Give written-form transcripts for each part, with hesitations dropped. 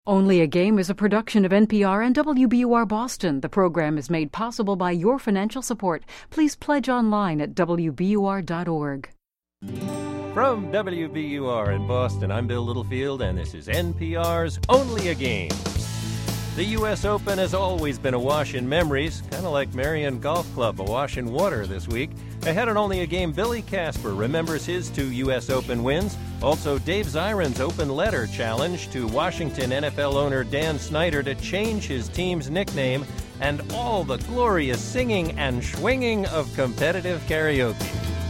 Only a Game is a production of NPR and WBUR Boston. The program is made possible by your financial support. Please pledge online at WBUR.org. From WBUR in Boston, I'm Bill Littlefield, and this is NPR's Only a Game. The U.S. Open has always been awash in memories, kind of like Marion Golf Club awash in water this week. Ahead on Only a Game, Billy Casper remembers his 2 U.S. Open wins. Also, Dave Zirin's open letter challenge to Washington NFL owner Dan Snyder to change his team's nickname, and all the glorious singing and swinging of competitive karaoke.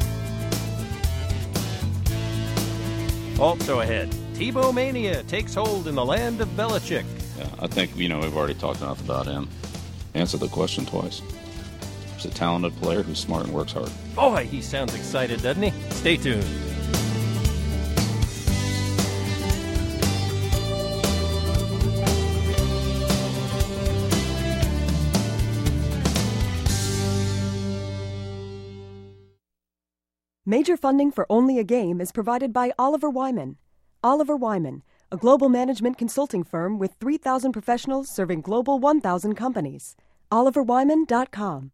Also ahead, Tebow Mania takes hold in the land of Belichick. Yeah, I think, we've already talked enough about him. Answer the question twice. He's a talented player who's smart and works hard. Boy, he sounds excited, doesn't he? Stay tuned. Major funding for Only a Game is provided by Oliver Wyman. Oliver Wyman, a global management consulting firm with 3,000 professionals serving global 1,000 companies. OliverWyman.com.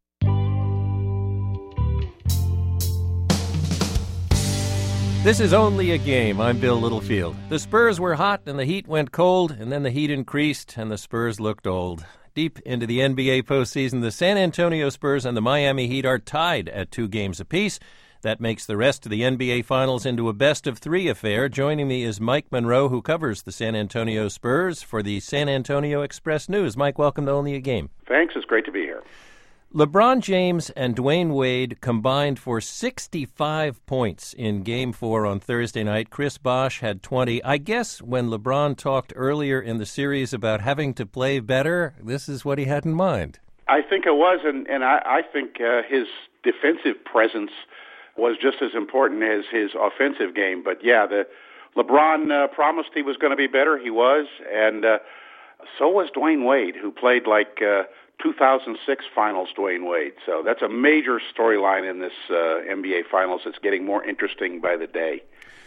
This is Only a Game. I'm Bill Littlefield. The Spurs were hot and the Heat went cold, and then the Heat increased and the Spurs looked old. Deep into the NBA postseason, the San Antonio Spurs and the Miami Heat are tied at 2 games apiece. That makes the rest of the NBA Finals into a best-of-3 affair. Joining me is Mike Monroe, who covers the San Antonio Spurs for the San Antonio Express News. Mike, welcome to Only a Game. Thanks. It's great to be here. LeBron James and Dwayne Wade combined for 65 points in Game 4 on Thursday night. Chris Bosh had 20. I guess when LeBron talked earlier in the series about having to play better, this is what he had in mind. I think it was, and I think his defensive presence was just as important as his offensive game. But yeah, LeBron promised he was going to be better. He was, and so was Dwayne Wade, who played like 2006 Finals Dwayne Wade. So that's a major storyline in this NBA Finals. It's getting more interesting by the day.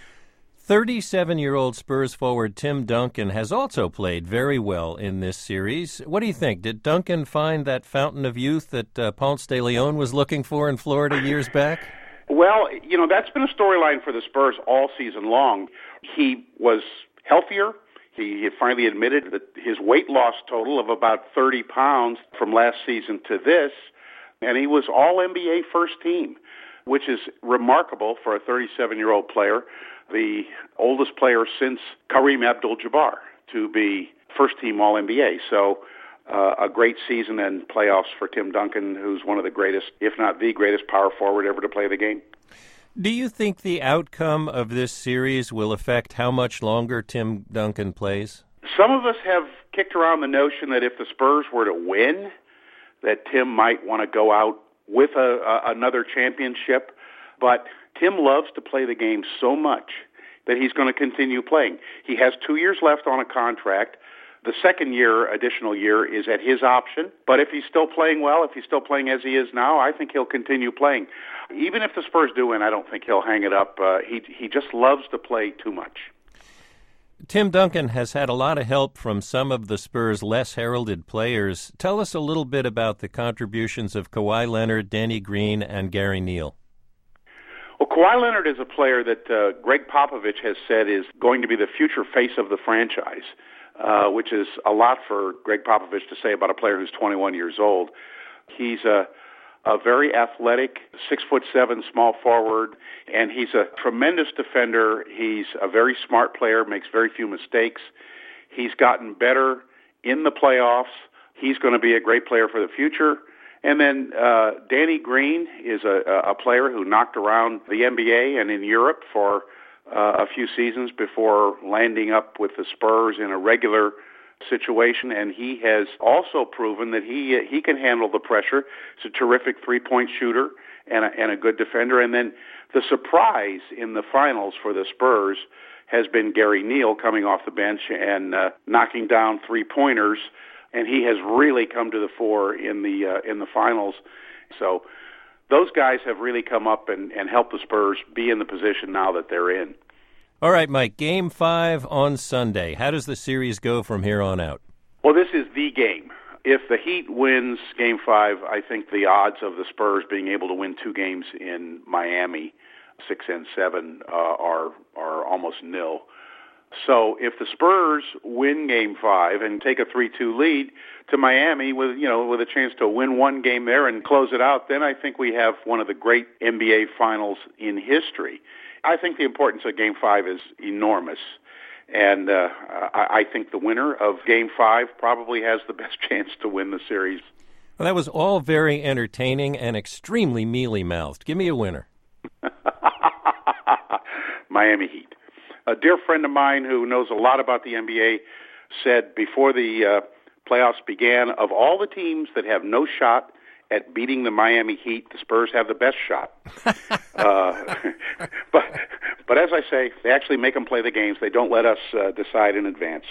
37-year-old Spurs forward Tim Duncan has also played very well in this series. What do you think? Did Duncan find that fountain of youth that Ponce de Leon was looking for in Florida years back? Well, that's been a storyline for the Spurs all season long. He was healthier. He had finally admitted that his weight loss total of about 30 pounds from last season to this, and he was all-NBA first team, which is remarkable for a 37-year-old player, the oldest player since Kareem Abdul-Jabbar to be first-team all-NBA. So a great season and playoffs for Tim Duncan, who's one of the greatest, if not the greatest, power forward ever to play the game. Do you think the outcome of this series will affect how much longer Tim Duncan plays? Some of us have kicked around the notion that if the Spurs were to win, that Tim might want to go out with another championship. But Tim loves to play the game so much that he's going to continue playing. He has 2 years left on a contract. The second additional year, is at his option. But if he's still playing well, if he's still playing as he is now, I think he'll continue playing. Even if the Spurs do win, I don't think he'll hang it up. He just loves to play too much. Tim Duncan has had a lot of help from some of the Spurs' less heralded players. Tell us a little bit about the contributions of Kawhi Leonard, Danny Green, and Gary Neal. Well, Kawhi Leonard is a player that Greg Popovich has said is going to be the future face of the franchise. Which is a lot for Greg Popovich to say about a player who's 21 years old. He's a very athletic, 6'7" small forward, and he's a tremendous defender. He's a very smart player, makes very few mistakes. He's gotten better in the playoffs. He's going to be a great player for the future. And then Danny Green is a player who knocked around the NBA and in Europe for a few seasons before landing up with the Spurs in a regular situation, and he has also proven that he can handle the pressure. He's a terrific three-point shooter and a good defender. And then the surprise in the finals for the Spurs has been Gary Neal coming off the bench and knocking down three-pointers, and he has really come to the fore in the finals. So those guys have really come up and helped the Spurs be in the position now that they're in. All right, Mike, Game 5 on Sunday. How does the series go from here on out? Well, this is the game. If the Heat wins Game 5, I think the odds of the Spurs being able to win 2 games in Miami, 6 and 7, are almost nil. So if the Spurs win Game 5 and take a 3-2 lead to Miami with a chance to win 1 game there and close it out, then I think we have one of the great NBA finals in history. I think the importance of Game 5 is enormous. And I think the winner of Game 5 probably has the best chance to win the series. Well, that was all very entertaining and extremely mealy-mouthed. Give me a winner. Miami Heat. A dear friend of mine who knows a lot about the NBA said before the playoffs began, of all the teams that have no shot at beating the Miami Heat, the Spurs have the best shot. But as I say, they actually make them play the games. They don't let us decide in advance.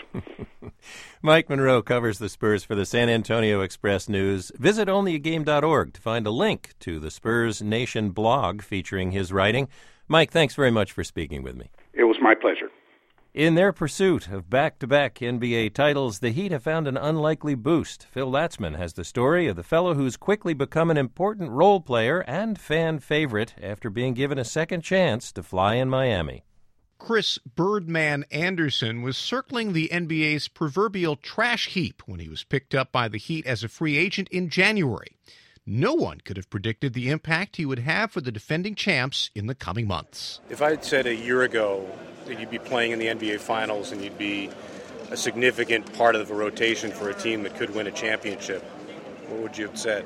Mike Monroe covers the Spurs for the San Antonio Express News. Visit onlyagame.org to find a link to the Spurs Nation blog featuring his writing. Mike, thanks very much for speaking with me. It was my pleasure. In their pursuit of back-to-back NBA titles, the Heat have found an unlikely boost. Phil Latzman has the story of the fellow who's quickly become an important role player and fan favorite after being given a second chance to fly in Miami. Chris Birdman Anderson was circling the NBA's proverbial trash heap when he was picked up by the Heat as a free agent in January. No one could have predicted the impact he would have for the defending champs in the coming months. If I had said a year ago that you'd be playing in the NBA Finals and you'd be a significant part of the rotation for a team that could win a championship, what would you have said?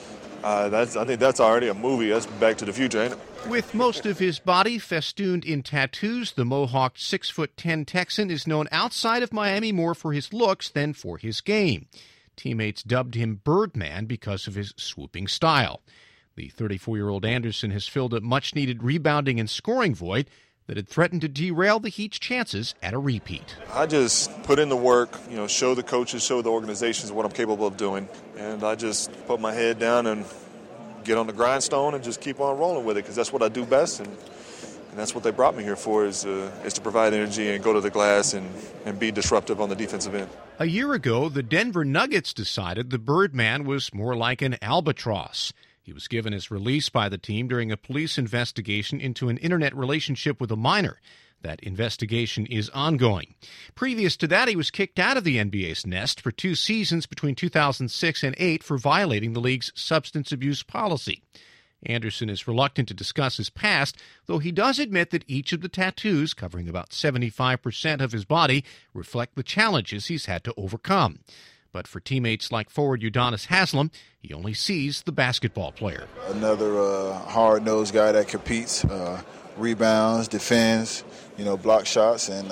I think that's already a movie. That's Back to the Future, ain't it? With most of his body festooned in tattoos, the Mohawked 6'10" Texan is known outside of Miami more for his looks than for his game. Teammates dubbed him Birdman because of his swooping style. The 34-year-old Anderson has filled a much-needed rebounding and scoring void that had threatened to derail the Heat's chances at a repeat. I just put in the work, show the coaches, show the organizations what I'm capable of doing. And I just put my head down and get on the grindstone and just keep on rolling with it because that's what I do best. And that's what they brought me here for is to provide energy and go to the glass and be disruptive on the defensive end. A year ago, the Denver Nuggets decided the Birdman was more like an albatross. He was given his release by the team during a police investigation into an internet relationship with a minor. That investigation is ongoing. Previous to that, he was kicked out of the NBA's nest for 2 seasons between 2006 and 2008 for violating the league's substance abuse policy. Anderson is reluctant to discuss his past, though he does admit that each of the tattoos, covering about 75% of his body, reflect the challenges he's had to overcome. But for teammates like forward Udonis Haslem, he only sees the basketball player. Another hard-nosed guy that competes, rebounds, defends, block shots, and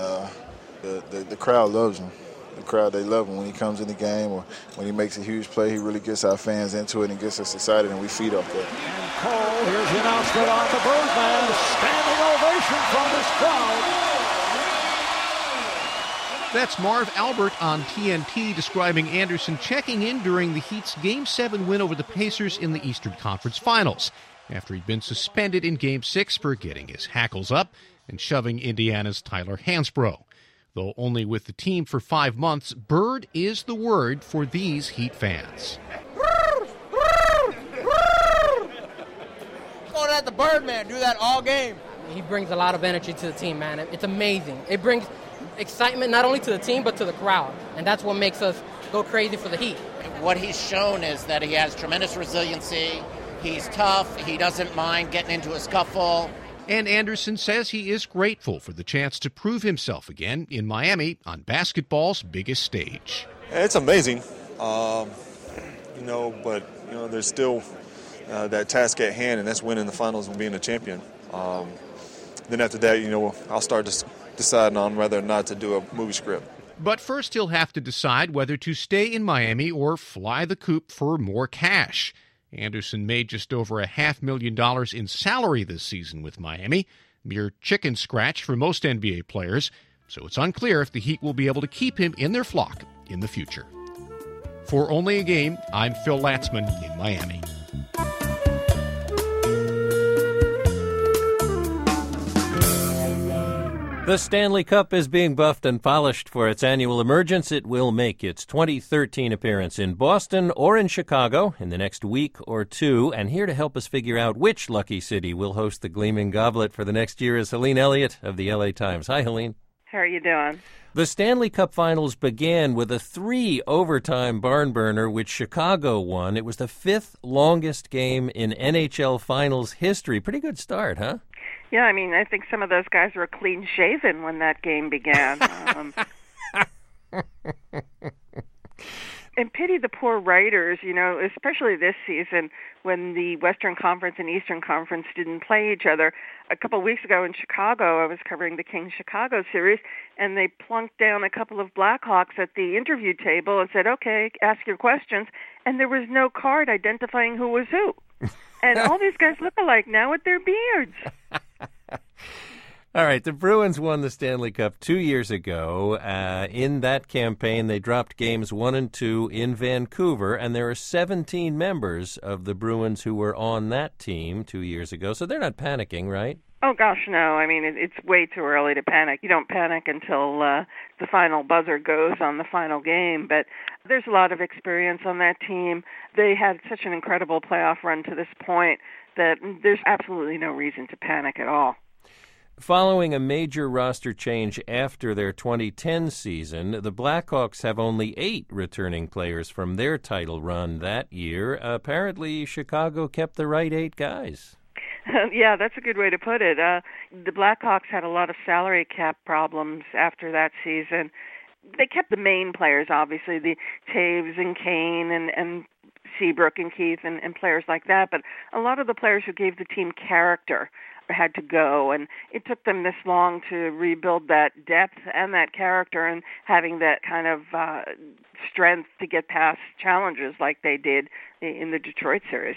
the crowd loves him. The crowd, they love him when he comes in the game or when he makes a huge play. He really gets our fans into it and gets us excited, and we feed off that. And Cole, here's the announcement on the Birdman. Standing ovation from this crowd. That's Marv Albert on TNT describing Anderson checking in during the Heat's Game 7 win over the Pacers in the Eastern Conference Finals, after he'd been suspended in Game 6 for getting his hackles up and shoving Indiana's Tyler Hansbrough. Though only with the team for 5 months, Bird is the word for these Heat fans. Go at the Birdman, do that all game. He brings a lot of energy to the team, man. It's amazing. It brings excitement not only to the team but to the crowd, and that's what makes us go crazy for the Heat. What he's shown is that he has tremendous resiliency. He's tough. He doesn't mind getting into a scuffle. And Anderson says he is grateful for the chance to prove himself again in Miami on basketball's biggest stage. It's amazing, but there's still that task at hand, and that's winning the finals and being a champion. Then after that, I'll start deciding on whether or not to do a movie script. But first he'll have to decide whether to stay in Miami or fly the coop for more cash. Anderson made just over $500,000 in salary this season with Miami, mere chicken scratch for most NBA players, so it's unclear if the Heat will be able to keep him in their flock in the future. For Only a Game, I'm Phil Latzman in Miami. The Stanley Cup is being buffed and polished for its annual emergence. It will make its 2013 appearance in Boston or in Chicago in the next week or two. And here to help us figure out which lucky city will host the Gleaming Goblet for the next year is Helene Elliott of the LA Times. Hi, Helene. How are you doing? The Stanley Cup Finals began with a 3-overtime barn burner, which Chicago won. It was the 5th longest game in NHL Finals history. Pretty good start, huh? Yeah, I mean, I think some of those guys were clean-shaven when that game began. And pity the poor writers, you know, especially this season when the Western Conference and Eastern Conference didn't play each other. A couple of weeks ago in Chicago, I was covering the Kings Chicago series, and they plunked down a couple of Blackhawks at the interview table and said, okay, ask your questions. And there was no card identifying who was who. And all these guys look alike now with their beards. All right, the Bruins won the Stanley Cup 2 years ago. In that campaign, they dropped games 1 and 2 in Vancouver, and there are 17 members of the Bruins who were on that team 2 years ago, so they're not panicking, right? Oh, gosh, no. I mean, it's way too early to panic. You don't panic until the final buzzer goes on the final game, but there's a lot of experience on that team. They had such an incredible playoff run to this point that there's absolutely no reason to panic at all. Following a major roster change after their 2010 season, the Blackhawks have only 8 returning players from their title run that year. Apparently, Chicago kept the right 8 guys. Yeah, that's a good way to put it. The Blackhawks had a lot of salary cap problems after that season. They kept the main players, obviously, the Taves and Kane and Seabrook and Keith and players like that, but a lot of the players who gave the team character had to go, and it took them this long to rebuild that depth and that character and having that kind of strength to get past challenges like they did in the Detroit series.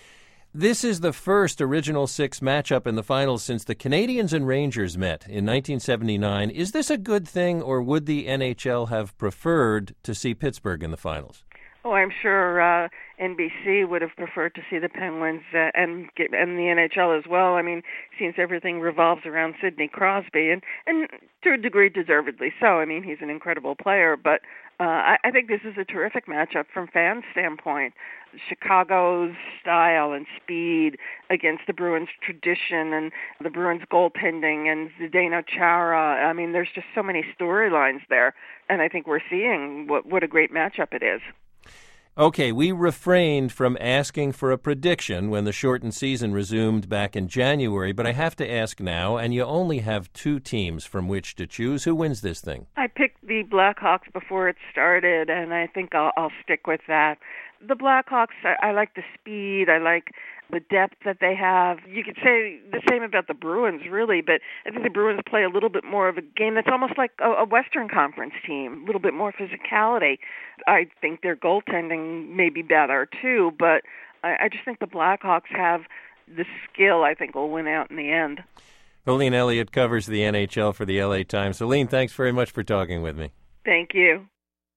This is the first Original Six matchup in the finals since the Canadiens and Rangers met in 1979. Is this a good thing, or would the NHL have preferred to see Pittsburgh in the finals? Oh, I'm sure NBC would have preferred to see the Penguins and the NHL as well. I mean, since everything revolves around Sidney Crosby, and to a degree deservedly so. I mean, he's an incredible player, but I think this is a terrific matchup from fans' standpoint. Chicago's style and speed against the Bruins' tradition and the Bruins' goaltending and Zdeno Chara. I mean, there's just so many storylines there, and I think we're seeing what a great matchup it is. Okay, we refrained from asking for a prediction when the shortened season resumed back in January, but I have to ask now, and you only have 2 teams from which to choose. Who wins this thing? I picked the Blackhawks before it started, and I think I'll stick with that. The Blackhawks, I like the speed, I like the depth that they have. You could say the same about the Bruins, really, but I think the Bruins play a little bit more of a game that's almost like a Western Conference team, a little bit more physicality. I think their goaltending may be better, too, but I just think the Blackhawks have the skill I think will win out in the end. Helene Elliott covers the NHL for the LA Times. Helene, thanks very much for talking with me. Thank you.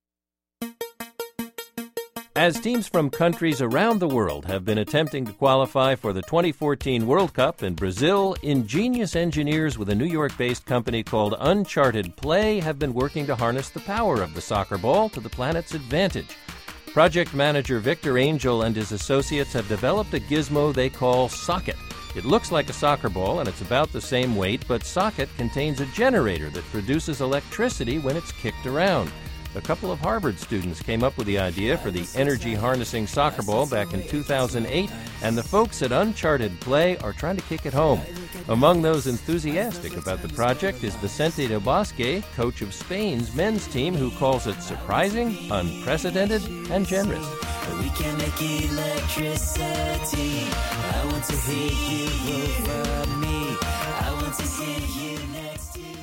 As teams from countries around the world have been attempting to qualify for the 2014 World Cup in Brazil, ingenious engineers with a New York-based company called Uncharted Play have been working to harness the power of the soccer ball to the planet's advantage. Project manager Victor Angel and his associates have developed a gizmo they call Socket. It looks like a soccer ball and it's about the same weight, but Socket contains a generator that produces electricity when it's kicked around. A couple of Harvard students came up with the idea for the energy-harnessing soccer ball back in 2008, and the folks at Uncharted Play are trying to kick it home. Among those enthusiastic about the project is Vicente Del Bosque, coach of Spain's men's team, who calls it surprising, unprecedented, and generous. We can make electricity. I want to hear you over me. I want to hear you next to me.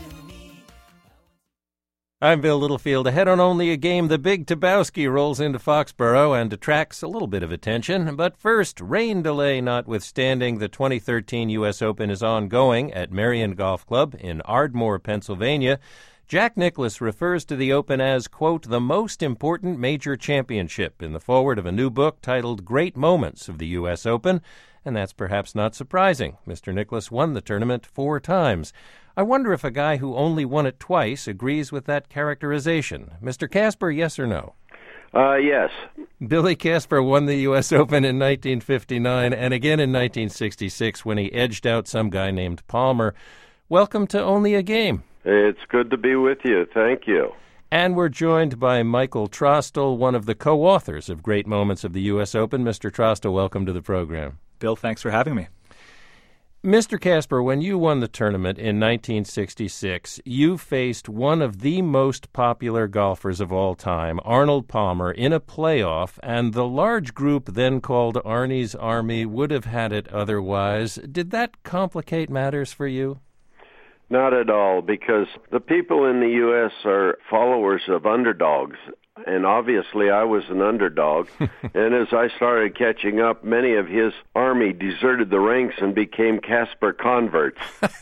I'm Bill Littlefield. Ahead on Only a Game, the Big Tabowski rolls into Foxborough and attracts a little bit of attention. But first, rain delay notwithstanding, the 2013 U.S. Open is ongoing at Merion Golf Club in Ardmore, Pennsylvania. Jack Nicklaus refers to the Open as, quote, the most important major championship in the foreword of a new book titled Great Moments of the U.S. Open, and that's perhaps not surprising. Mr. Nicklaus won the tournament 4 times. I wonder if a guy who only won it twice agrees with that characterization. Mr. Casper, yes or no? Yes. Billy Casper won the U.S. Open in 1959 and again in 1966 when he edged out some guy named Palmer. Welcome to Only a Game. It's good to be with you. Thank you. And we're joined by Michael Trostel, one of the co-authors of Great Moments of the U.S. Open. Mr. Trostel, welcome to the program. Bill, thanks for having me. Mr. Casper, when you won the tournament in 1966, you faced one of the most popular golfers of all time, Arnold Palmer, in a playoff, and the large group then called Arnie's Army would have had it otherwise. Did that complicate matters for you? Not at all, because the people in the U.S. are followers of underdogs. And obviously I was an underdog. And as I started catching up, many of his army deserted the ranks and became Casper converts.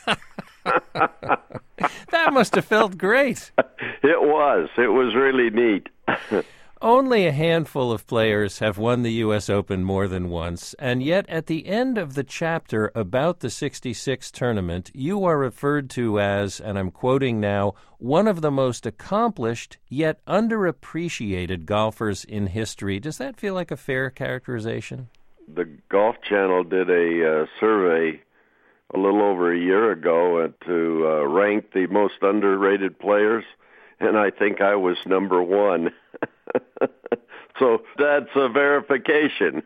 That must have felt great. It was. It was really neat. Only a handful of players have won the U.S. Open more than once, and yet at the end of the chapter about the 66 tournament, you are referred to as, and I'm quoting now, one of the most accomplished yet underappreciated golfers in history. Does that feel like a fair characterization? The Golf Channel did a survey a little over a year ago to rank the most underrated players, and I think I was number 1. So that's a verification.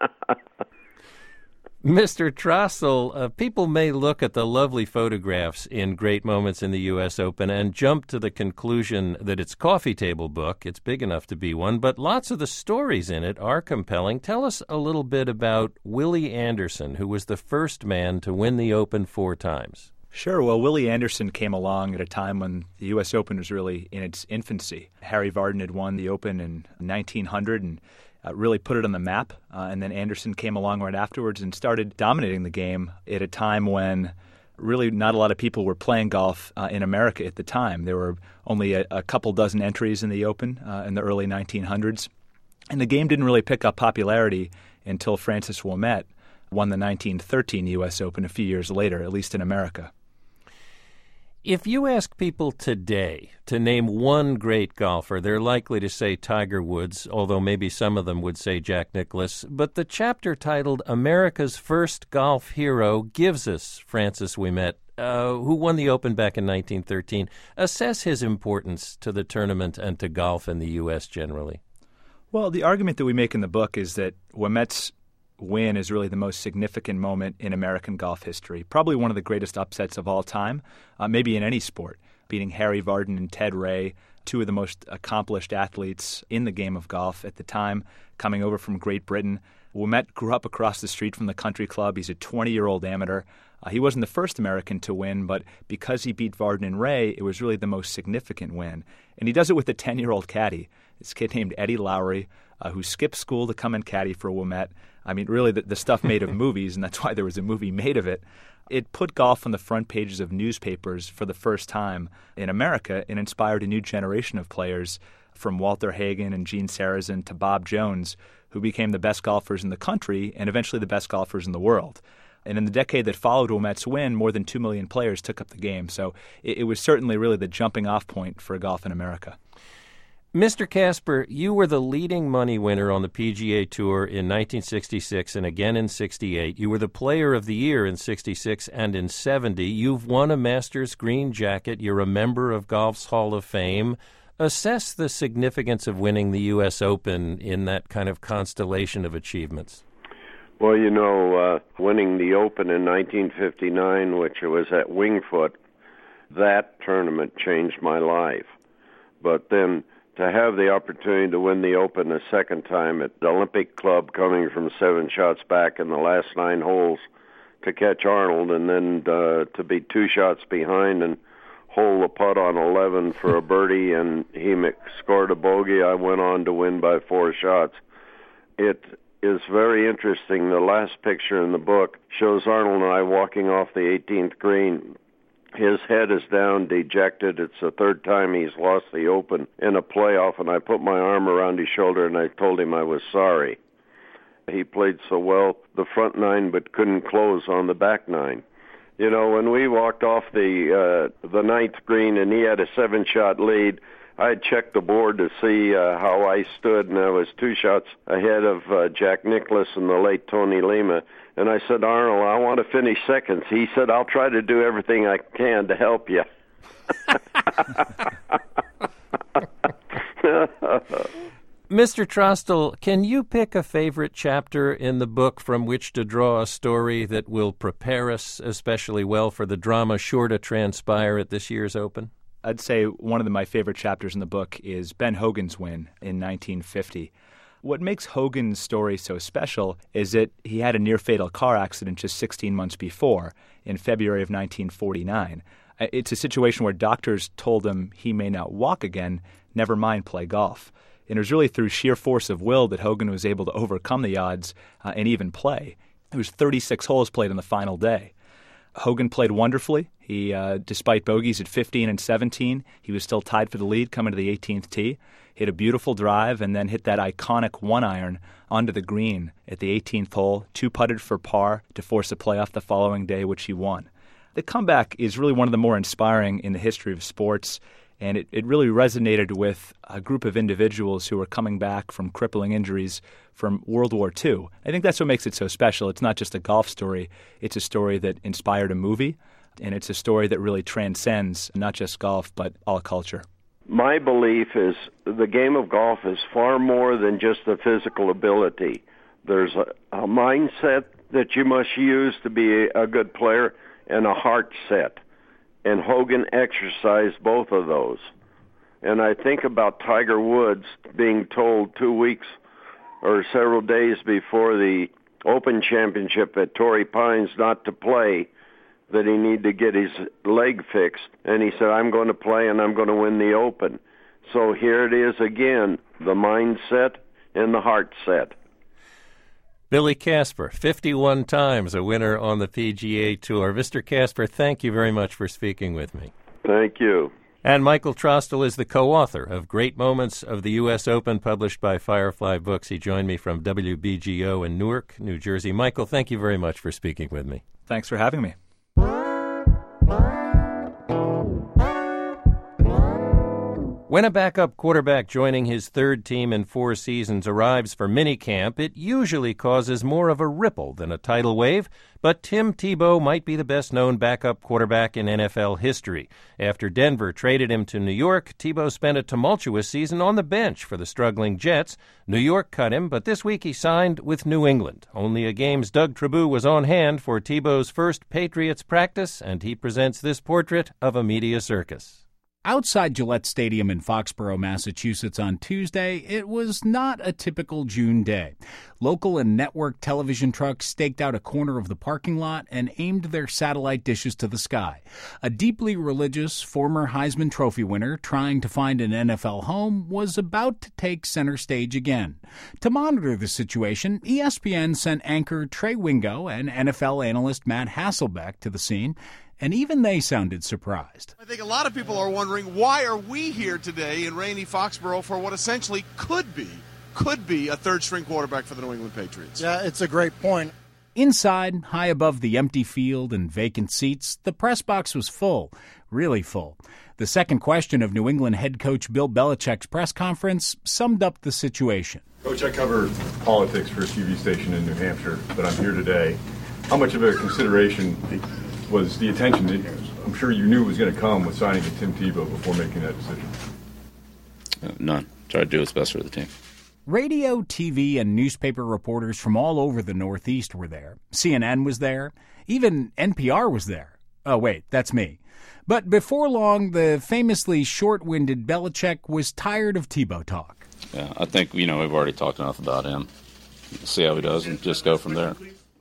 Mr. Trostel, people may look at the lovely photographs in Great Moments in the U.S. Open and jump to the conclusion that it's a coffee table book. It's big enough to be one, but lots of the stories in it are compelling. Tell us a little bit about Willie Anderson, who was the first man to win the Open 4 times. Sure. Well, Willie Anderson came along at a time when the U.S. Open was really in its infancy. Harry Vardon had won the Open in 1900 and really put it on the map. And then Anderson came along right afterwards and started dominating the game at a time when really not a lot of people were playing golf in America at the time. There were only a couple dozen entries in the Open in the early 1900s. And the game didn't really pick up popularity until Francis Ouimet won the 1913 U.S. Open a few years later, at least in America. If you ask people today to name one great golfer, they're likely to say Tiger Woods, although maybe some of them would say Jack Nicklaus. But the chapter titled America's First Golf Hero gives us Francis Ouimet, who won the Open back in 1913. Assess his importance to the tournament and to golf in the U.S. generally. Well, the argument that we make in the book is that Ouimet's win is really the most significant moment in American golf history, probably one of the greatest upsets of all time, maybe in any sport, beating Harry Vardon and Ted Ray, 2 of the most accomplished athletes in the game of golf at the time, coming over from Great Britain. Ouimet grew up across the street from the country club. He's a 20-year-old amateur. He wasn't the first American to win, but because he beat Vardon and Ray, it was really the most significant win. And he does it with a 10-year-old caddy, this kid named Eddie Lowry, who skipped school to come and caddy for Ouimet. I mean, really, the stuff made of movies, and that's why there was a movie made of it. It put golf on the front pages of newspapers for the first time in America and inspired a new generation of players, from Walter Hagen and Gene Sarazen to Bob Jones, who became the best golfers in the country and eventually the best golfers in the world. And in the decade that followed Ouimet's win, more than 2 million players took up the game. So it was certainly really the jumping-off point for golf in America. Mr. Casper, you were the leading money winner on the PGA Tour in 1966 and again in 68. You were the Player of the Year in 66 and in 70. You've won a Masters green jacket. You're a member of Golf's Hall of Fame. Assess the significance of winning the U.S. Open in that kind of constellation of achievements. Well, winning the Open in 1959, which was at Wingfoot, that tournament changed my life. But then to have the opportunity to win the Open a second time at the Olympic Club, coming from 7 shots back in the last 9 holes to catch Arnold, and then to be 2 shots behind and hole the putt on 11 for a birdie, and he scored a bogey. I went on to win by 4 shots. It is very interesting. The last picture in the book shows Arnold and I walking off the 18th green, his head is down, dejected. It's the third time he's lost the Open in a playoff, and I put my arm around his shoulder and I told him I was sorry. He played so well the front nine but couldn't close on the back nine. You know, when we walked off the ninth green and he had a 7-shot lead, I checked the board to see how I stood, and I was 2 shots ahead of Jack Nicklaus and the late Tony Lima. And I said, Arnold, I want to finish seconds. He said, I'll try to do everything I can to help you. Mr. Trostel, can you pick a favorite chapter in the book from which to draw a story that will prepare us especially well for the drama sure to transpire at this year's Open? I'd say one of my favorite chapters in the book is Ben Hogan's win in 1950. What makes Hogan's story so special is that he had a near-fatal car accident just 16 months before, in February of 1949. It's a situation where doctors told him he may not walk again, never mind play golf. And it was really through sheer force of will that Hogan was able to overcome the odds and even play. There was 36 holes played on the final day. Hogan played wonderfully. He, despite bogeys at 15 and 17, he was still tied for the lead coming to the 18th tee. Hit a beautiful drive and then hit that iconic 1-iron onto the green at the 18th hole, 2-putted for par to force a playoff the following day, which he won. The comeback is really one of the more inspiring in the history of sports, and it really resonated with a group of individuals who were coming back from crippling injuries from World War II. I think that's what makes it so special. It's not just a golf story. It's a story that inspired a movie, and it's a story that really transcends not just golf, but all culture. My belief is the game of golf is far more than just a physical ability. There's a mindset that you must use to be a good player and a heart set. And Hogan exercised both of those. And I think about Tiger Woods being told 2 weeks or several days before the Open Championship at Torrey Pines not to play, that he needed to get his leg fixed. And he said, I'm going to play and I'm going to win the Open. So here it is again, the mindset and the heart set. Billy Casper, 51 times a winner on the PGA Tour. Mr. Casper, thank you very much for speaking with me. Thank you. And Michael Trostel is the co-author of Great Moments of the U.S. Open, published by Firefly Books. He joined me from WBGO in Newark, New Jersey. Michael, thank you very much for speaking with me. Thanks for having me. When a backup quarterback joining his third team in 4 seasons arrives for minicamp, it usually causes more of a ripple than a tidal wave, but Tim Tebow might be the best-known backup quarterback in NFL history. After Denver traded him to New York, Tebow spent a tumultuous season on the bench for the struggling Jets. New York cut him, but this week he signed with New England. Only a game's Doug Trabue was on hand for Tebow's first Patriots practice, and he presents this portrait of a media circus. Outside Gillette Stadium in Foxborough, Massachusetts on Tuesday, it was not a typical June day. Local and network television trucks staked out a corner of the parking lot and aimed their satellite dishes to the sky. A deeply religious former Heisman Trophy winner trying to find an NFL home was about to take center stage again. To monitor the situation, ESPN sent anchor Trey Wingo and NFL analyst Matt Hasselbeck to the scene, and even they sounded surprised. I think a lot of people are wondering, why are we here today in rainy Foxborough for what essentially could be a third-string quarterback for the New England Patriots? Yeah, it's a great point. Inside, high above the empty field and vacant seats, the press box was full, really full. The second question of New England head coach Bill Belichick's press conference summed up the situation. Coach, I cover politics for a TV station in New Hampshire, but I'm here today. How much of a consideration was the attention that I'm sure you knew was going to come with signing to Tim Tebow before making that decision? None. Try to do what's best for the team. Radio, TV, and newspaper reporters from all over the Northeast were there. CNN was there. Even NPR was there. Oh, wait, that's me. But before long, the famously short-winded Belichick was tired of Tebow talk. Yeah, I think, we've already talked enough about him. See how he does and just go from there.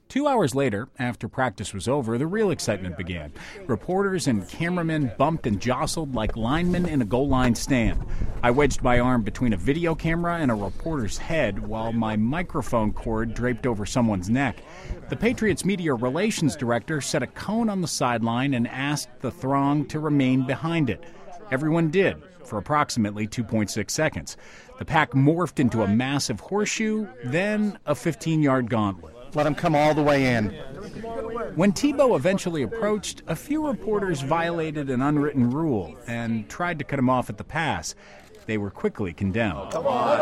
2 hours later, after practice was over, the real excitement began. Reporters and cameramen bumped and jostled like linemen in a goal line stand. I wedged my arm between a video camera and a reporter's head while my microphone cord draped over someone's neck. The Patriots media relations director set a cone on the sideline and asked the throng to remain behind it. Everyone did, for approximately 2.6 seconds. The pack morphed into a massive horseshoe, then a 15-yard gauntlet. Let him come all the way in. When Tebow eventually approached, a few reporters violated an unwritten rule and tried to cut him off at the pass. They were quickly condemned.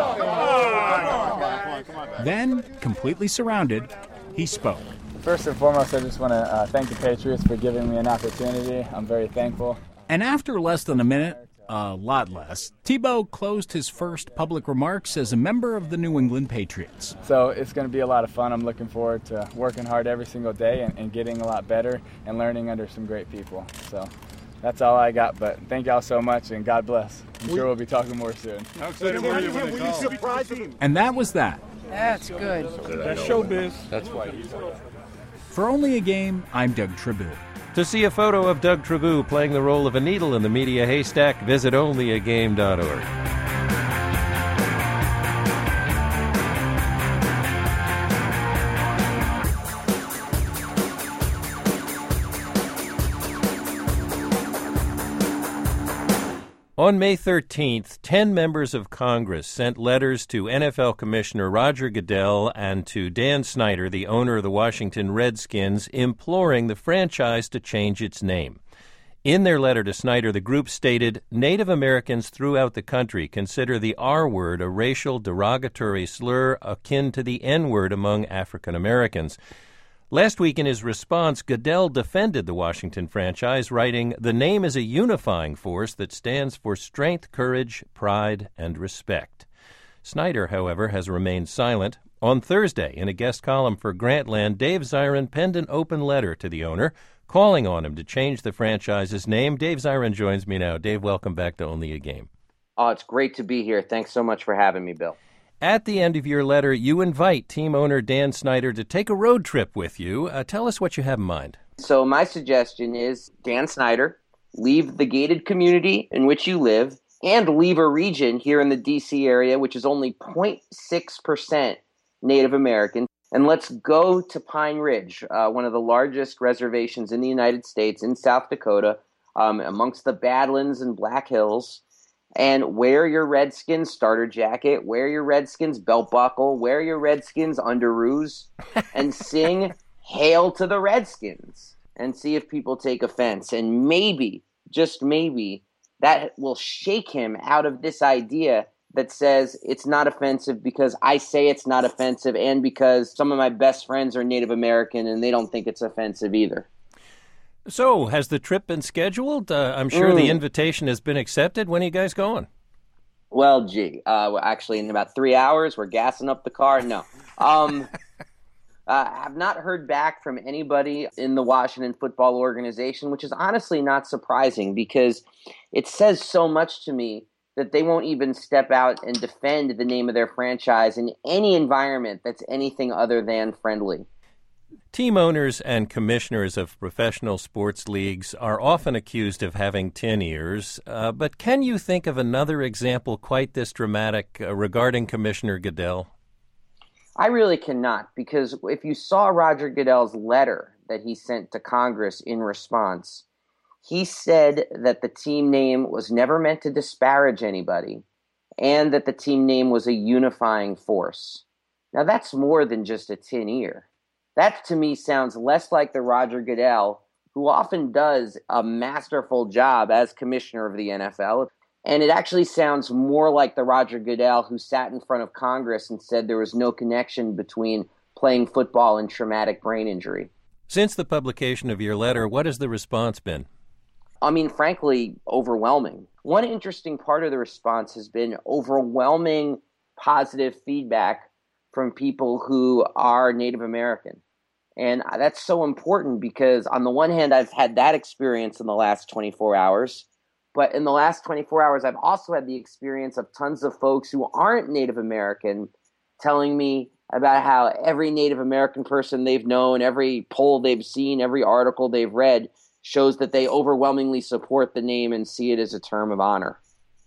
Then, completely surrounded, he spoke. First and foremost, I just want to thank the Patriots for giving me an opportunity. I'm very thankful. And after less than a minute, a lot less, Tebow closed his first public remarks as a member of the New England Patriots. So it's going to be a lot of fun. I'm looking forward to working hard every single day and getting a lot better and learning under some great people. So that's all I got, but thank y'all so much, and God bless. I'm sure we'll be talking more soon. How excited were you when they surprised him? And that was that. That's good. That's showbiz. That's why he's For Only a Game, I'm Doug Tribune. To see a photo of Doug Tribune playing the role of a needle in the media haystack, visit onlyagame.org. On May 13th, 10 members of Congress sent letters to NFL Commissioner Roger Goodell and to Dan Snyder, the owner of the Washington Redskins, imploring the franchise to change its name. In their letter to Snyder, the group stated, Native Americans throughout the country consider the R word a racial derogatory slur akin to the N word among African Americans. Last week, in his response, Goodell defended the Washington franchise, writing, "The name is a unifying force that stands for strength, courage, pride, and respect." Snyder, however, has remained silent. On Thursday, in a guest column for Grantland, Dave Zirin penned an open letter to the owner, calling on him to change the franchise's name. Dave Zirin joins me now. Dave, welcome back to Only a Game. Oh, it's great to be here. Thanks so much for having me, Bill. At the end of your letter, you invite team owner Dan Snyder to take a road trip with you. Tell us what you have in mind. So my suggestion is, Dan Snyder, leave the gated community in which you live and leave a region here in the D.C. area, which is only 0.6% Native American, and let's go to Pine Ridge, one of the largest reservations in the United States in South Dakota, amongst the Badlands and Black Hills. And wear your Redskins starter jacket, wear your Redskins belt buckle, wear your Redskins underoos, and sing Hail to the Redskins, and see if people take offense. And maybe, just maybe, that will shake him out of this idea that says it's not offensive because I say it's not offensive and because some of my best friends are Native American and they don't think it's offensive either. So, has the trip been scheduled? I'm sure the invitation has been accepted. When are you guys going? Well, gee, actually in about 3 hours, we're gassing up the car. No. I've not heard back from anybody in the Washington football organization, which is honestly not surprising because it says so much to me that they won't even step out and defend the name of their franchise in any environment that's anything other than friendly. Team owners and commissioners of professional sports leagues are often accused of having tin ears, but can you think of another example quite this dramatic regarding Commissioner Goodell? I really cannot, because if you saw Roger Goodell's letter that he sent to Congress in response, he said that the team name was never meant to disparage anybody and that the team name was a unifying force. Now, that's more than just a tin ear. That, to me, sounds less like the Roger Goodell, who often does a masterful job as commissioner of the NFL. And it actually sounds more like the Roger Goodell who sat in front of Congress and said there was no connection between playing football and traumatic brain injury. Since the publication of your letter, what has the response been? I mean, frankly, overwhelming. One interesting part of the response has been overwhelming positive feedback from people who are Native American. And that's so important because on the one hand, I've had that experience in the last 24 hours. But in the last 24 hours, I've also had the experience of tons of folks who aren't Native American telling me about how every Native American person they've known, every poll they've seen, every article they've read shows that they overwhelmingly support the name and see it as a term of honor.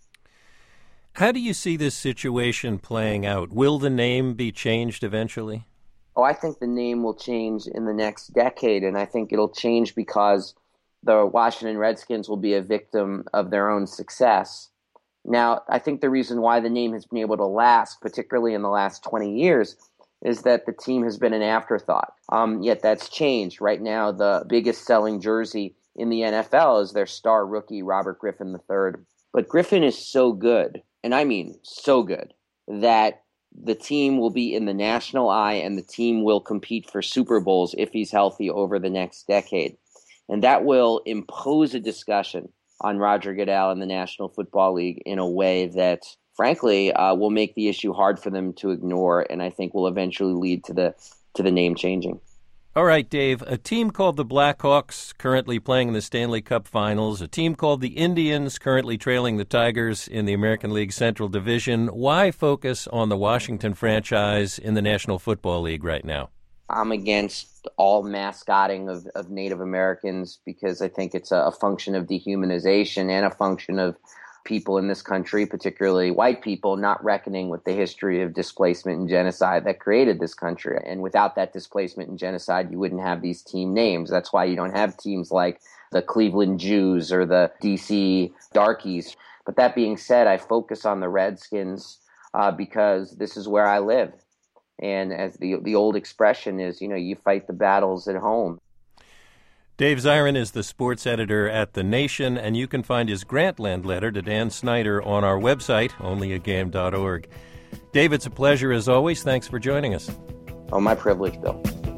How do you see this situation playing out? Will the name be changed eventually? Oh, I think the name will change in the next decade, and I think it'll change because the Washington Redskins will be a victim of their own success. Now, I think the reason why the name has been able to last, particularly in the last 20 years, is that the team has been an afterthought. Yet that's changed. Right now, the biggest selling jersey in the NFL is their star rookie, Robert Griffin III. But Griffin is so good, and I mean so good, that the team will be in the national eye and the team will compete for Super Bowls if he's healthy over the next decade. And that will impose a discussion on Roger Goodell and the National Football League in a way that, frankly, will make the issue hard for them to ignore, and I think will eventually lead to the name changing. All right, Dave, a team called the Blackhawks currently playing in the Stanley Cup Finals, a team called the Indians currently trailing the Tigers in the American League Central Division. Why focus on the Washington franchise in the National Football League right now? I'm against all mascotting of Native Americans because I think it's a function of dehumanization and a function of people in this country, particularly white people, not reckoning with the history of displacement and genocide that created this country. And without that displacement and genocide, you wouldn't have these team names. That's why you don't have teams like the Cleveland Jews or the DC Darkies. But that being said, I focus on the Redskins because this is where I live. And as the old expression is, you fight the battles at home. Dave Zirin is the sports editor at The Nation, and you can find his Grantland letter to Dan Snyder on our website, onlyagame.org. Dave, it's a pleasure as always. Thanks for joining us. Oh, my privilege, Bill.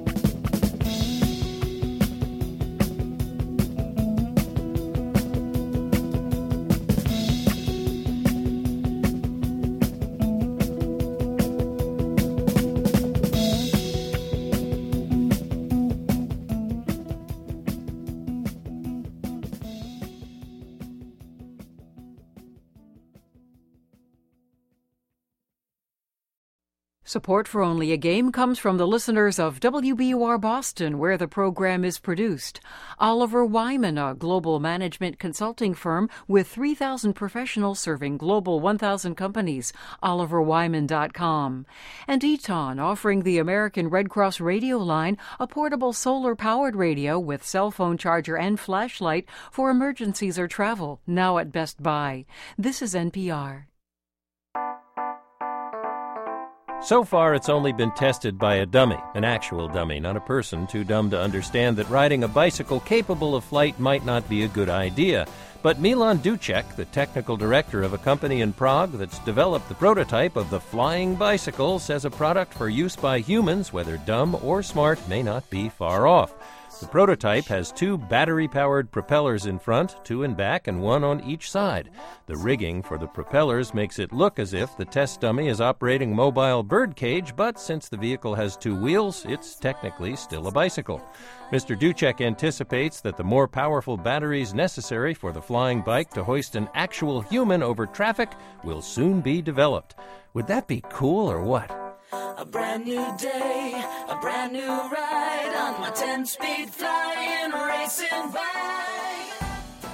Support for Only a Game comes from the listeners of WBUR Boston, where the program is produced. Oliver Wyman, a global management consulting firm with 3,000 professionals serving global 1,000 companies, oliverwyman.com. And Eton, offering the American Red Cross radio line, a portable solar-powered radio with cell phone charger and flashlight for emergencies or travel, now at Best Buy. This is NPR. So far, it's only been tested by a dummy, an actual dummy, not a person too dumb to understand that riding a bicycle capable of flight might not be a good idea. But Milan Ducek, the technical director of a company in Prague that's developed the prototype of the flying bicycle, says a product for use by humans, whether dumb or smart, may not be far off. The prototype has 2 battery-powered propellers in front, 2 in back, and 1 on each side. The rigging for the propellers makes it look as if the test dummy is operating a mobile birdcage, but since the vehicle has 2 wheels, it's technically still a bicycle. Mr. Ducek anticipates that the more powerful batteries necessary for the flying bike to hoist an actual human over traffic will soon be developed. Would that be cool or what? A brand new day, a brand new ride on my 10-speed flying racing bike.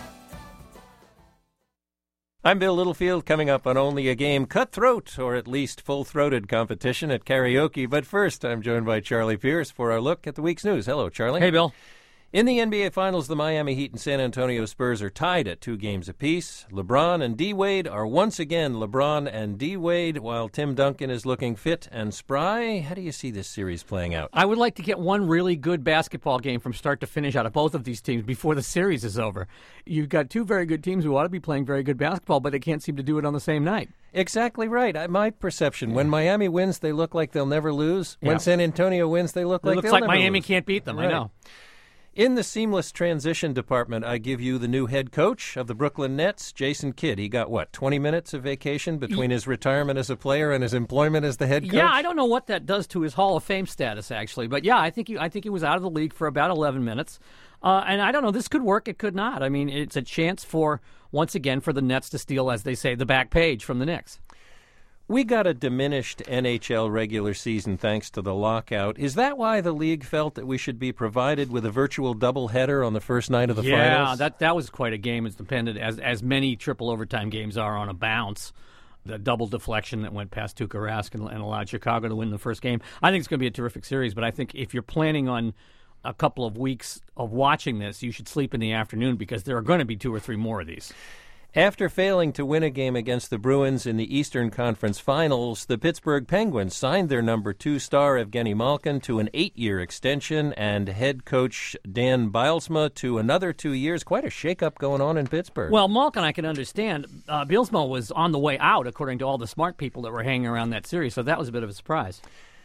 I'm Bill Littlefield, coming up on Only a Game, cutthroat, or at least full-throated competition at karaoke. But first, I'm joined by Charlie Pierce for our look at the week's news. Hello, Charlie. Hey, Bill. In the NBA Finals, the Miami Heat and San Antonio Spurs are tied at 2 games apiece. LeBron and D-Wade are once again LeBron and D-Wade, while Tim Duncan is looking fit and spry. How do you see this series playing out? I would like to get one really good basketball game from start to finish out of both of these teams before the series is over. You've got 2 very good teams who ought to be playing very good basketball, but they can't seem to do it on the same night. Exactly right. My perception, when Miami wins, they look like they'll never lose. When San Antonio wins, they look like they'll never lose. It looks like Miami can't beat them, right. I know. In the seamless transition department, I give you the new head coach of the Brooklyn Nets, Jason Kidd. He got, 20 minutes of vacation between his retirement as a player and his employment as the head coach? Yeah, I don't know what that does to his Hall of Fame status, actually. But, yeah, I think he was out of the league for about 11 minutes. And I don't know, this could work, it could not. I mean, it's a chance once again, for the Nets to steal, as they say, the back page from the Knicks. We got a diminished NHL regular season thanks to the lockout. Is that why the league felt that we should be provided with a virtual doubleheader on the first night of the finals? Yeah, that was quite a game. It's dependent, as many triple overtime games are, on a bounce. The double deflection that went past Tuukka Rask and allowed Chicago to win the first game. I think it's going to be a terrific series, but I think if you're planning on a couple of weeks of watching this, you should sleep in the afternoon because there are going to be 2 or 3 more of these. After failing to win a game against the Bruins in the Eastern Conference Finals, the Pittsburgh Penguins signed their number 2 star Evgeny Malkin to an 8-year extension and head coach Dan Bylsma to another 2 years. Quite a shakeup going on in Pittsburgh. Well, Malkin I can understand. Bylsma was on the way out, according to all the smart people that were hanging around that series, so that was a bit of a surprise.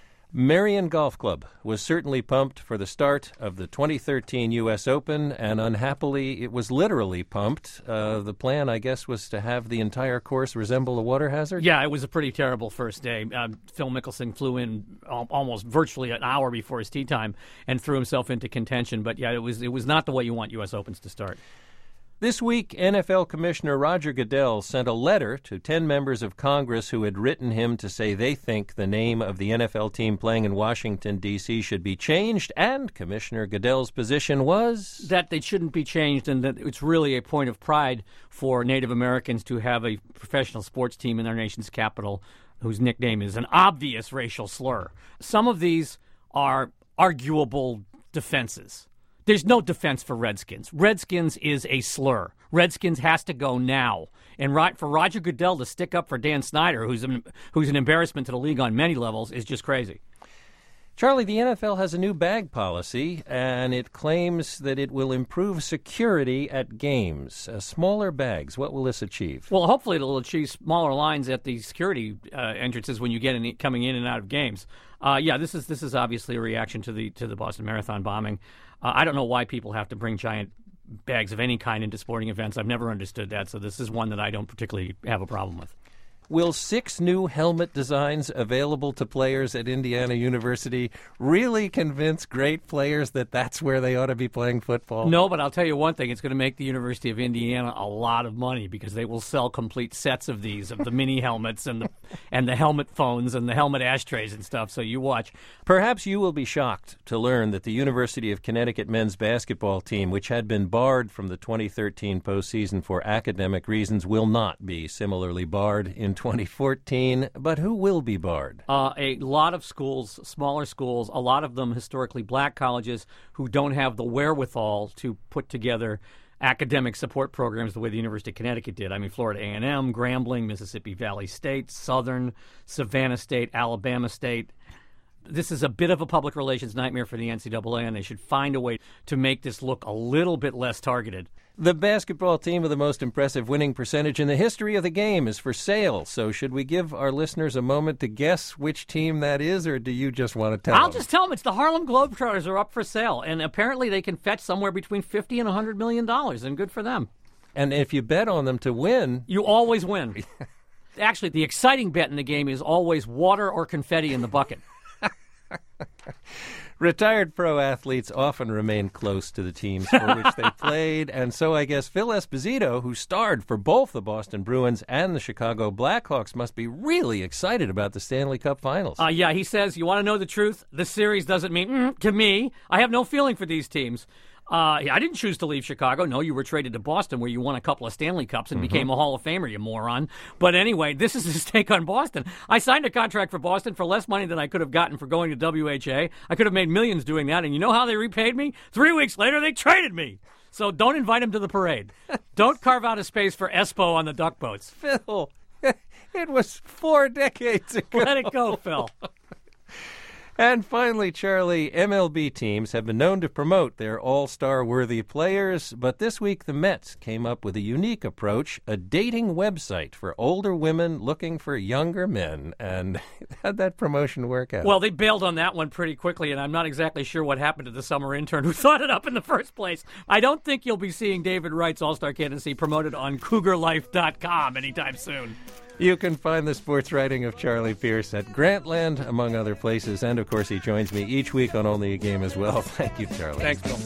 Merion Golf Club was certainly pumped for the start of the 2013 U.S. Open, and unhappily, it was literally pumped. The plan, I guess, was to have the entire course resemble a water hazard? Yeah, it was a pretty terrible first day. Phil Mickelson flew in almost virtually an hour before his tee time and threw himself into contention. But, yeah, it was not the way you want U.S. Opens to start. This week, NFL Commissioner Roger Goodell sent a letter to 10 members of Congress who had written him to say they think the name of the NFL team playing in Washington, D.C. should be changed, and Commissioner Goodell's position was that they shouldn't be changed and that it's really a point of pride for Native Americans to have a professional sports team in their nation's capital whose nickname is an obvious racial slur. Some of these are arguable defenses. There's no defense for Redskins. Redskins is a slur. Redskins has to go now. And for Roger Goodell to stick up for Dan Snyder, who's an embarrassment to the league on many levels, is just crazy. Charlie, the NFL has a new bag policy, and it claims that it will improve security at games. Smaller bags, what will this achieve? Well, hopefully it'll achieve smaller lines at the security entrances when you get coming in and out of games. This is obviously a reaction to the Boston Marathon bombing. I don't know why people have to bring giant bags of any kind into sporting events. I've never understood that, so this is one that I don't particularly have a problem with. Will 6 new helmet designs available to players at Indiana University really convince great players that that's where they ought to be playing football? No, but I'll tell you one thing. It's going to make the University of Indiana a lot of money because they will sell complete sets of these, of the mini helmets and the helmet phones and the helmet ashtrays and stuff, so you watch. Perhaps you will be shocked to learn that the University of Connecticut men's basketball team, which had been barred from the 2013 postseason for academic reasons, will not be similarly barred in 2014, but who will be barred? A lot of schools, smaller schools, a lot of them historically black colleges who don't have the wherewithal to put together academic support programs the way the University of Connecticut did. I mean, Florida A&M, Grambling, Mississippi Valley State, Southern, Savannah State, Alabama State. This is a bit of a public relations nightmare for the NCAA, and they should find a way to make this look a little bit less targeted. The basketball team with the most impressive winning percentage in the history of the game is for sale. So should we give our listeners a moment to guess which team that is, or do you just want to tell them? I'll just tell them it's the Harlem Globetrotters are up for sale, and apparently they can fetch somewhere between $50 and $100 million, and good for them. And if you bet on them to win... You always win. Actually, the exciting bet in the game is always water or confetti in the bucket. Retired pro athletes often remain close to the teams for which they played, and so I guess Phil Esposito, who starred for both the Boston Bruins and the Chicago Blackhawks, must be really excited about the Stanley Cup Finals. He says, you want to know the truth? This series doesn't mean to me. I have no feeling for these teams. I didn't choose to leave Chicago. No, you were traded to Boston where you won a couple of Stanley Cups and became a Hall of Famer, you moron. But anyway, this is his take on Boston. I signed a contract for Boston for less money than I could have gotten for going to WHA. I could have made millions doing that, and you know how they repaid me? 3 weeks later, they traded me. So don't invite him to the parade. Don't carve out a space for Espo on the duck boats. Phil, it was 4 decades ago. Let it go, Phil. And finally, Charlie, MLB teams have been known to promote their all-star worthy players, but this week the Mets came up with a unique approach, a dating website for older women looking for younger men. And how'd that promotion work out? Well, they bailed on that one pretty quickly, and I'm not exactly sure what happened to the summer intern who thought it up in the first place. I don't think you'll be seeing David Wright's all-star candidacy promoted on CougarLife.com anytime soon. You can find the sports writing of Charlie Pierce at Grantland, among other places. And, of course, he joins me each week on Only a Game as well. Thank you, Charlie. Thanks, Bill.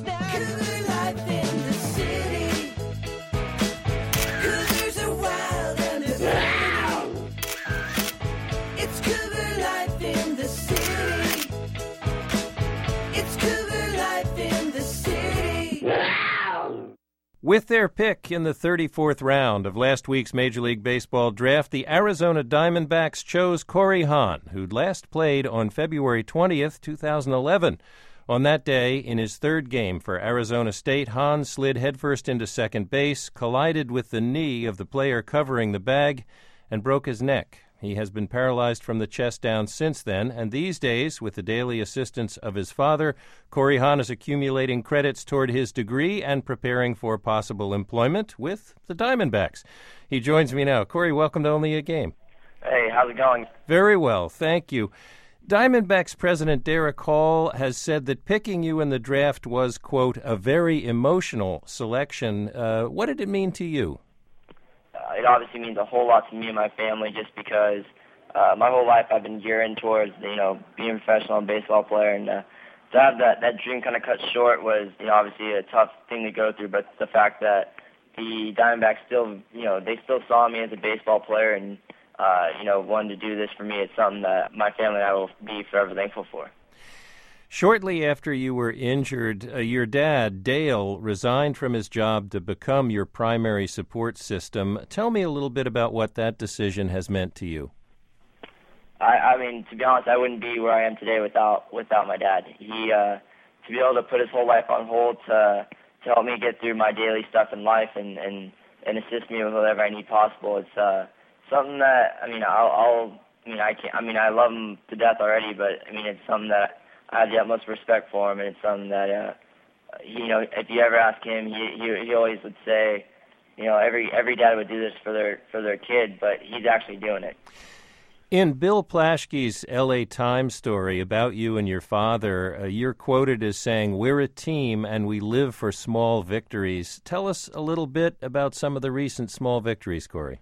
With their pick in the 34th round of last week's Major League Baseball draft, the Arizona Diamondbacks chose Corey Hahn, who'd last played on February 20th, 2011. On that day, in his third game for Arizona State, Hahn slid headfirst into second base, collided with the knee of the player covering the bag, and broke his neck. He has been paralyzed from the chest down since then, and these days, with the daily assistance of his father, Corey Hahn is accumulating credits toward his degree and preparing for possible employment with the Diamondbacks. He joins me now. Corey, welcome to Only a Game. Hey, how's it going? Very well, thank you. Diamondbacks president Derek Hall has said that picking you in the draft was, quote, a very emotional selection. What did it mean to you? It obviously means a whole lot to me and my family just because my whole life I've been gearing towards, being a professional baseball player. And to have that dream kind of cut short was, obviously a tough thing to go through. But the fact that the Diamondbacks still, they still saw me as a baseball player and, wanted to do this for me, it's something that my family and I will be forever thankful for. Shortly after you were injured, your dad, Dale, resigned from his job to become your primary support system. Tell me a little bit about what that decision has meant to you. I mean, to be honest, I wouldn't be where I am today without my dad. He, to be able to put his whole life on hold to help me get through my daily stuff in life and assist me with whatever I need possible. It's something that I love him to death already, but it's something that I have the utmost respect for him, and it's something that, if you ever ask him, he always would say, every dad would do this for their kid, but he's actually doing it. In Bill Plaschke's L.A. Times story about you and your father, you're quoted as saying, "We're a team and we live for small victories." Tell us a little bit about some of the recent small victories, Corey.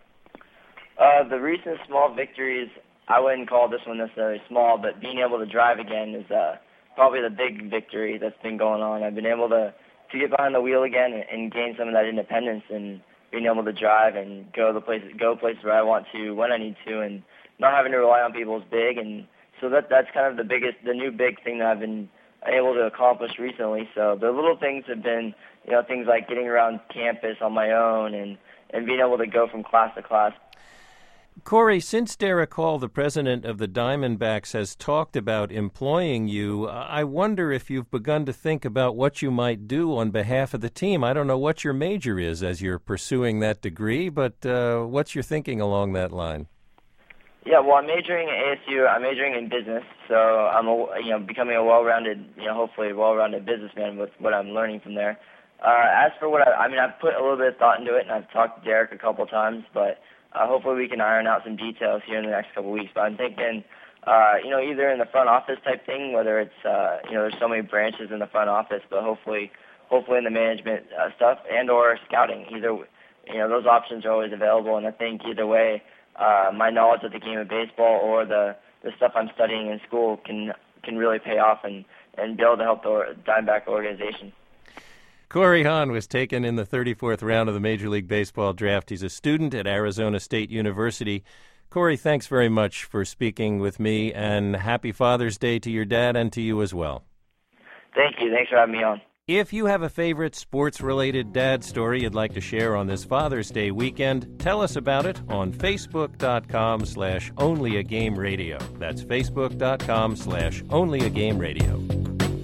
The recent small victories, I wouldn't call this one necessarily small, but being able to drive again is probably the big victory that's been going on. I've been able to get behind the wheel again and gain some of that independence and being able to drive and go places where I want to, when I need to, and not having to rely on people is big. And so that's kind of the new big thing that I've been able to accomplish recently. So the little things have been, things like getting around campus on my own and being able to go from class to class. Corey, since Derek Hall, the president of the Diamondbacks, has talked about employing you, I wonder if you've begun to think about what you might do on behalf of the team. I don't know what your major is as you're pursuing that degree, but what's your thinking along that line? Yeah, well, I'm majoring at ASU. I'm majoring in business, so I'm becoming a well-rounded, hopefully a well-rounded businessman with what I'm learning from there. As for what I've put a little bit of thought into it, and I've talked to Derek a couple of times, but hopefully we can iron out some details here in the next couple of weeks. But I'm thinking, either in the front office type thing, whether it's, there's so many branches in the front office, but hopefully in the management stuff and or scouting. Either, those options are always available. And I think either way, my knowledge of the game of baseball or the stuff I'm studying in school can really pay off and be able to help the Diamondback organization. Corey Hahn was taken in the 34th round of the Major League Baseball draft. He's a student at Arizona State University. Corey, thanks very much for speaking with me, and happy Father's Day to your dad and to you as well. Thank you. Thanks for having me on. If you have a favorite sports-related dad story you'd like to share on this Father's Day weekend, tell us about it on Facebook.com/OnlyAGameRadio. That's Facebook.com/OnlyAGameRadio.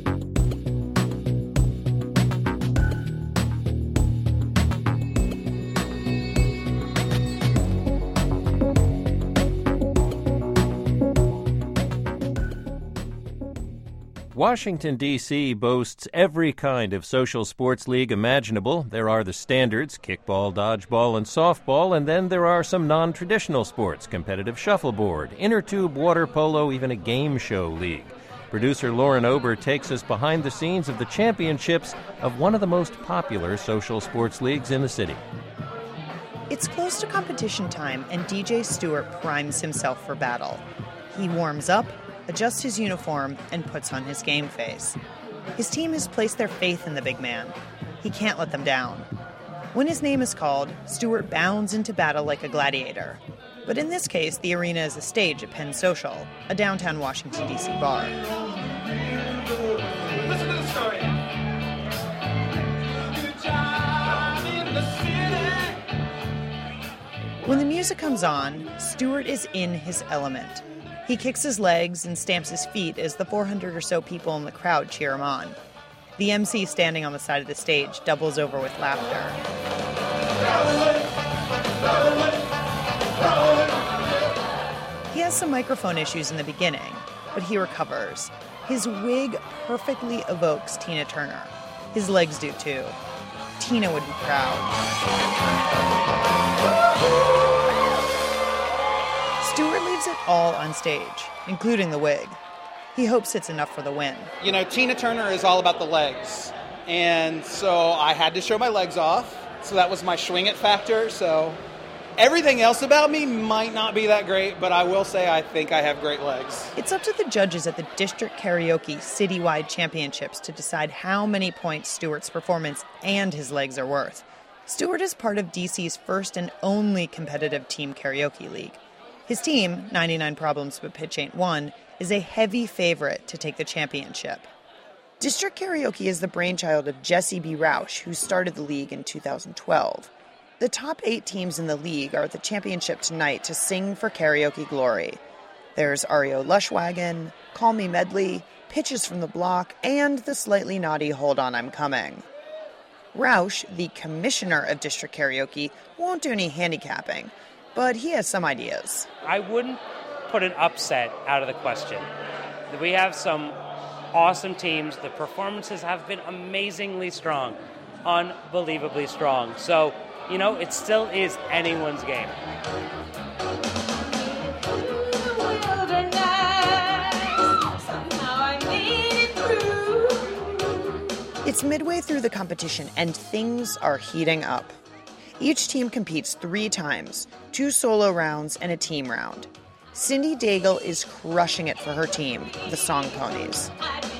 Washington, D.C. boasts every kind of social sports league imaginable. There are the standards, kickball, dodgeball, and softball, and then there are some non-traditional sports, competitive shuffleboard, inner tube water polo, even a game show league. Producer Lauren Ober takes us behind the scenes of the championships of one of the most popular social sports leagues in the city. It's close to competition time, and DJ Stewart primes himself for battle. He warms up, adjusts his uniform, and puts on his game face. His team has placed their faith in the big man. He can't let them down. When his name is called, Stewart bounds into battle like a gladiator. But in this case, the arena is a stage at Penn Social, a downtown Washington, D.C. bar. Listen to the story. music comes on, Stewart is in his element. He kicks his legs and stamps his feet as the 400 or so people in the crowd cheer him on. The MC standing on the side of the stage doubles over with laughter. He has some microphone issues in the beginning, but he recovers. His wig perfectly evokes Tina Turner. His legs do too. Tina would be proud. Stewart leaves it all on stage, including the wig. He hopes it's enough for the win. You know, Tina Turner is all about the legs. And so I had to show my legs off. So that was my swing it factor. So everything else about me might not be that great, but I will say I think I have great legs. It's up to the judges at the District Karaoke Citywide Championships to decide how many points Stewart's performance and his legs are worth. Stewart is part of DC's first and only competitive team karaoke league. His team, 99 Problems But Pitch Ain't One, is a heavy favorite to take the championship. District Karaoke is the brainchild of Jesse B. Rausch, who started the league in 2012. The top 8 teams in the league are at the championship tonight to sing for karaoke glory. There's REO Lushwagon, Call Me Medley, Pitches from the Block, and the slightly naughty Hold On I'm Coming. Rausch, the commissioner of District Karaoke, won't do any handicapping, but he has some ideas. I wouldn't put an upset out of the question. We have some awesome teams. The performances have been amazingly strong, unbelievably strong. So, you know, it still is anyone's game. It's midway through the competition and things are heating up. Each team competes 3 times, 2 solo rounds and a team round. Cindy Daigle is crushing it for her team, the Song Ponies.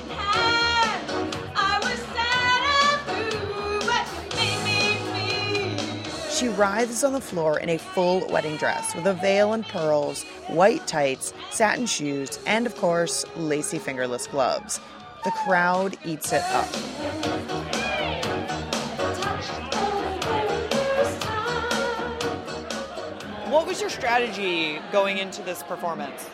She writhes on the floor in a full wedding dress with a veil and pearls, white tights, satin shoes, and of course, lacy fingerless gloves. The crowd eats it up. What was your strategy going into this performance?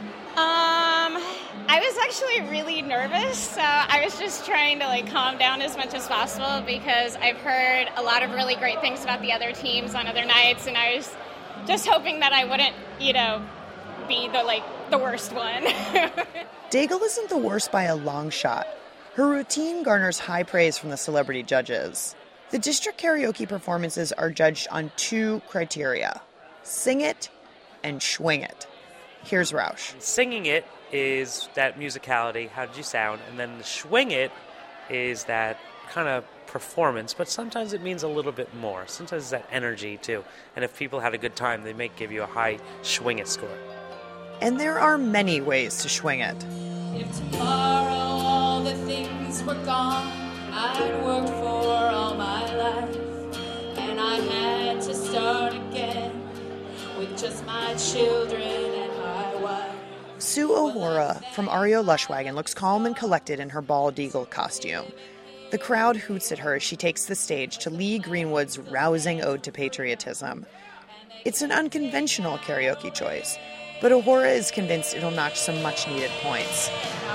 I was actually really nervous, so I was just trying to calm down as much as possible because I've heard a lot of really great things about the other teams on other nights, and I was just hoping that I wouldn't, be the worst one. Daigle isn't the worst by a long shot. Her routine garners high praise from the celebrity judges. The district karaoke performances are judged on 2 criteria: sing it and swing it. Here's Rausch. Singing it is that musicality, how did you sound, and then the swing it is that kind of performance, but sometimes it means a little bit more. Sometimes it's that energy too. And if people had a good time, they may give you a high swing it score. And there are many ways to swing it. If tomorrow all the things were gone, I'd worked for all my life, and I had to start again with just my children and my wife. Sue O'Hora from REO Lushwagon looks calm and collected in her bald eagle costume. The crowd hoots at her as she takes the stage to Lee Greenwood's rousing ode to patriotism. It's an unconventional karaoke choice, but O'Hora is convinced it'll notch some much-needed points.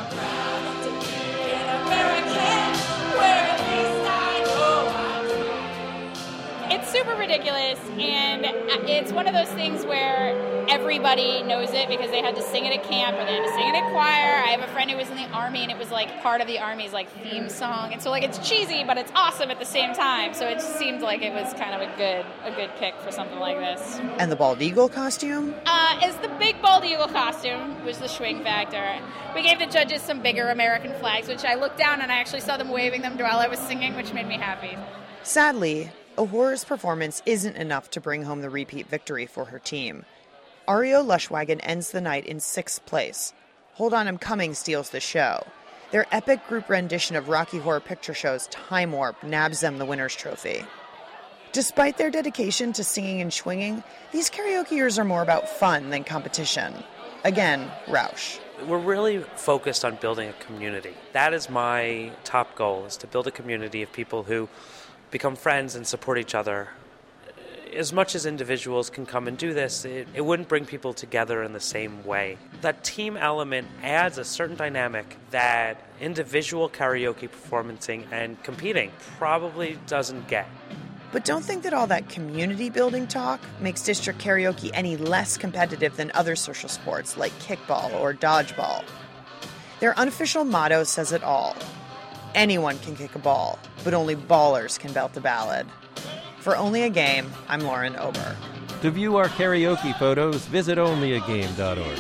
It's super ridiculous, and it's one of those things where everybody knows it because they had to sing it at camp or they had to sing it at choir. I have a friend who was in the Army, and it was part of the Army's theme song. And so it's cheesy, but it's awesome at the same time. So it just seemed like it was kind of a good pick for something like this. And the bald eagle costume? Is the big bald eagle costume was the swing factor. We gave the judges some bigger American flags, which I looked down and I actually saw them waving them while I was singing, which made me happy. Sadly, O'Hora's performance isn't enough to bring home the repeat victory for her team. REO Lushwagon ends the night in 6th place. Hold On I'm Coming steals the show. Their epic group rendition of Rocky Horror Picture Show's Time Warp nabs them the winner's trophy. Despite their dedication to singing and swinging, these karaokeers are more about fun than competition. Again, Rausch. We're really focused on building a community. That is my top goal, is to build a community of people who become friends and support each other as much as individuals can come and do this, it wouldn't bring people together in the same way. That team element adds a certain dynamic that individual karaoke performing and competing probably doesn't get. But don't think that all that community building talk makes district karaoke any less competitive than other social sports like kickball or dodgeball. Their unofficial motto says it all. Anyone can kick a ball, but only ballers can belt a ballad. For Only a Game, I'm Lauren Ober. To view our karaoke photos, visit onlyagame.org.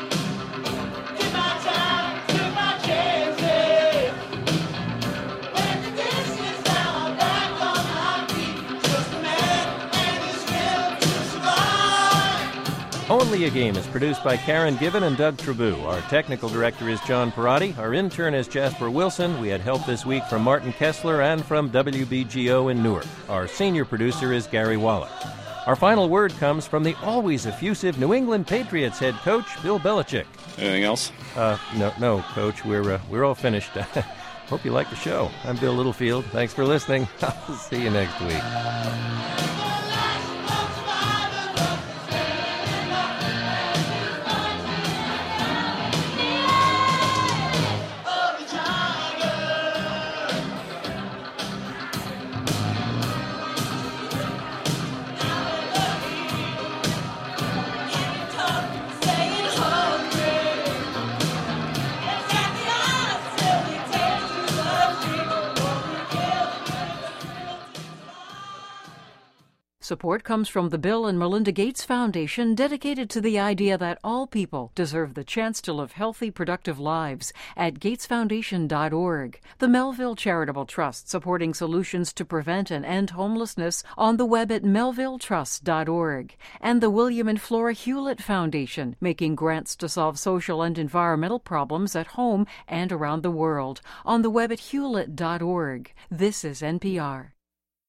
Only a Game is produced by Karen Given and Doug Trabou. Our technical director is John Perotti. Our intern is Jasper Wilson. We had help this week from Martin Kessler and from WBGO in Newark. Our senior producer is Gary Wallach. Our final word comes from the always effusive New England Patriots head coach, Bill Belichick. Anything else? No, Coach. We're all finished. Hope you like the show. I'm Bill Littlefield. Thanks for listening. I'll see you next week. Support comes from the Bill and Melinda Gates Foundation, dedicated to the idea that all people deserve the chance to live healthy, productive lives, at gatesfoundation.org. The Melville Charitable Trust, supporting solutions to prevent and end homelessness on the web at melvilletrust.org. And the William and Flora Hewlett Foundation, making grants to solve social and environmental problems at home and around the world, on the web at hewlett.org. This is NPR.